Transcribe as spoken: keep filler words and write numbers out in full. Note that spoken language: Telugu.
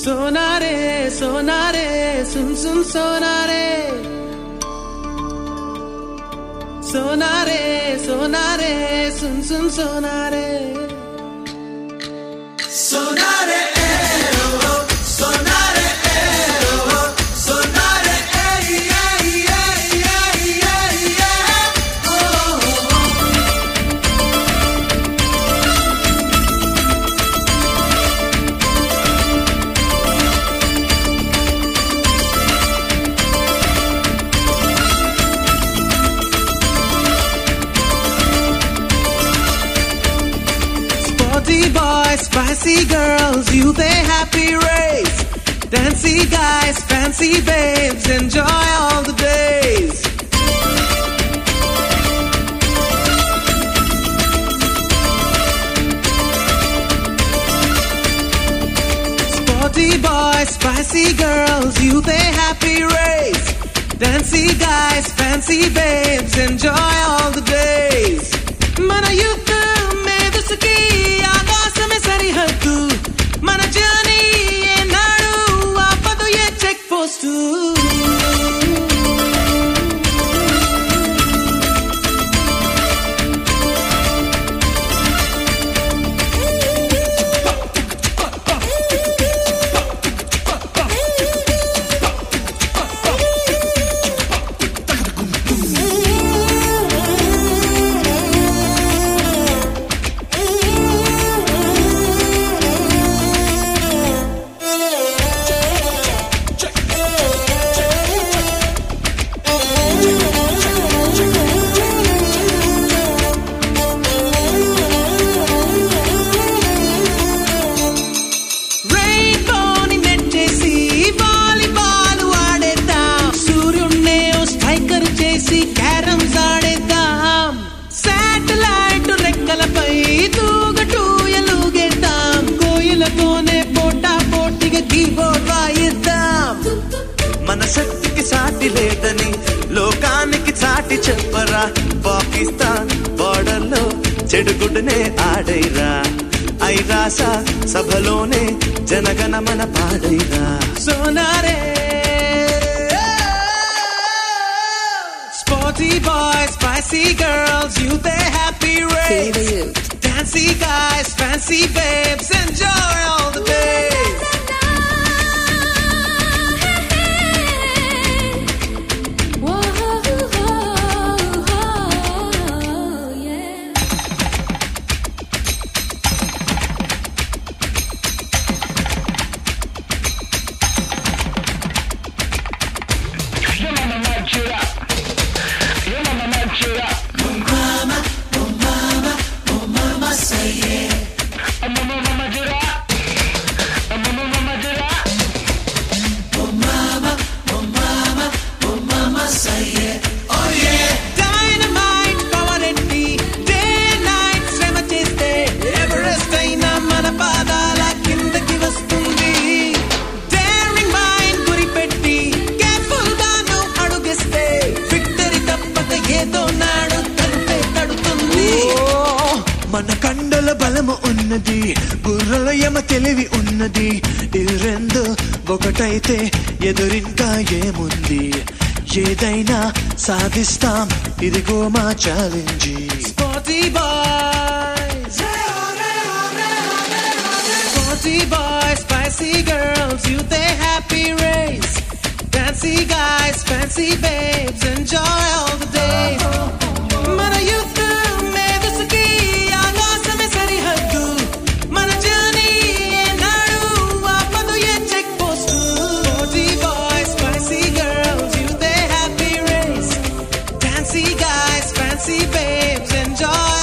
Sonare, sonare, sun sun sonare. Sonare, sonare, sun sun sonare. Sonare, eh, oh, sonare, eh, oh, sonare, eh, yeah, yeah, yeah, yeah, yeah, oh, oh. Sporty boys, spicy girls, you they happy race. Dancy guys, fancy babes, enjoy all the days. Sporty boys, spicy girls, you they happy race. Dancy guys, fancy babes, enjoy all the days. Mana youth medusuki agasame sarihaddu. Mana journey enadu aapadu ye check post. మనశక్తికి సాటి లేదని లోకానికి చాటి చెప్పరా. పాకిస్తాన్ బోర్డర్లో చెడుగుడునే ఆడైరా. ఐరాస సభలోనే జనగణమన పాడైరా. సోనారే sporty boys, spicy girls, you they happy race. Dancy guys, fancy babes, enjoy all the days. మన కండల బలము ఉన్నది, గుర్రల యమ తెలివి ఉన్నది. ఇది రెండు ఒకటైతే ఎదురింకా ఏముంది? ఏదైనా సాధిస్తాం, ఇదిగో మా challenge. Sporty boys, sporty boys, spicy girls, you they happy race. Dancy guys, fancy babes, enjoy all the days. మన youth medusuki agasame sarihaddu. Mana journey enadu aapadu ye check post. Sporty boys, spicy girls, you they happy race. Dancy guys, fancy babes, enjoy